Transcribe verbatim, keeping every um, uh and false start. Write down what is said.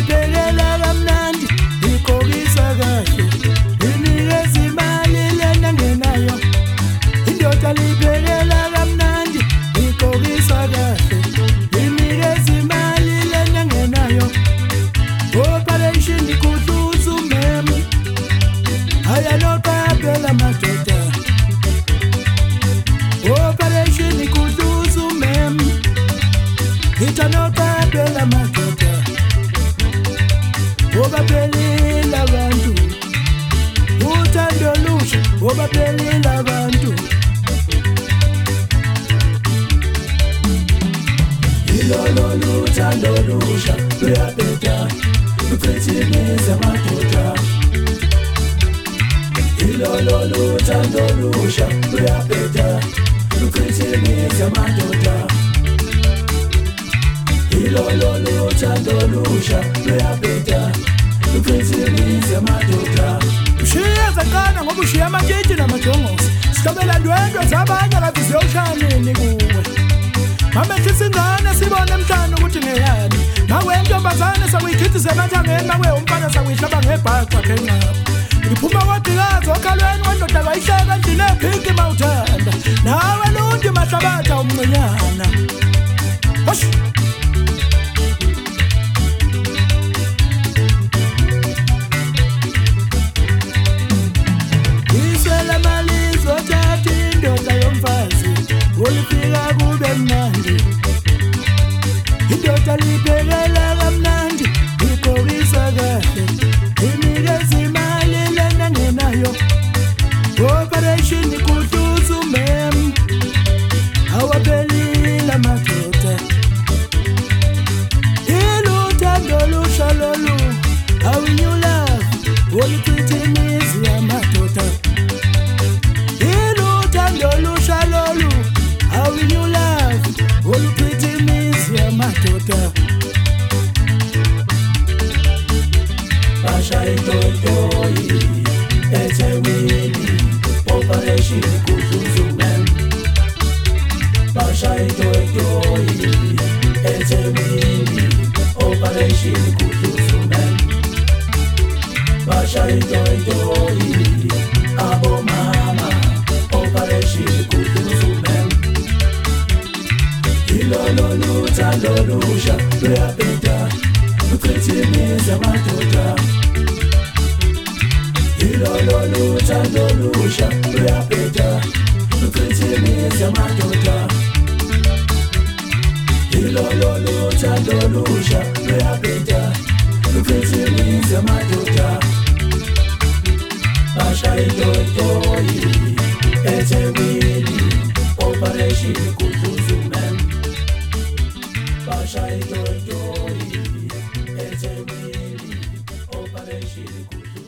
liphelela kamnandi ikhokisa kahle inikeza imali lena ngenayo indoda liphelela kamnandi ikhokisa kahle inikeza imali lena ngenayo operation ikudluza umeme ayaloka phela madoda operation ikudluza umeme itanoka phela madoda obaphelile abantu uthando lusha obaphelile abantu ilolo luthando lusha luyaphetha lukhethiniza madoda ilolo luthando lusha luyaphetha lukhethiniza madoda ilolo luthando lusha luyaphetha lukhethiniza madoda ushiya zakana ngoba ushiya amatshitshi namajongosi sihlobela ndwendwe zabanye kathi ziyoshanini kuwe mamehlisa ingane sibone emhlanje ukuthi ngeyani nawe intombazane sakuyikhithise emathangeni nawe umfana sakuyihlaba ngebhaca kenqaba iphuma kodikazi okhalweni kwendoda kayihleka endlini ephiki mawuthanda nawe lundi mahlabatha umncinyana hosh isela mali zothatha indoda yomfazi ulifika kube mnandi indoda liphelela kamnandi ikhokisa kahle inikeza imali lena ngenayo operation ikudluza umeme awaphelile madoda iluthando lusha lolu awinyula oluchithimizi yamadoda iluthando lusha lolu awinyula oluchithimizi yamadoda basha itotoyi eThekwini operation ikudluza umeme basha itotoyi eThekwini operation ikudluza umeme basha itotoyi abo mama operation ikudluza umeme ilolo luthando lusha luyaphetha lukhethiniza madoda ilolo luthando lusha luyaphetha lukhethiniza madoda ilolo luthando lusha luyaphetha lukhethiniza madoda basha itotoyi eThekwini operation ikudluza umeme basha itotoyi eThekwini operation ikudluza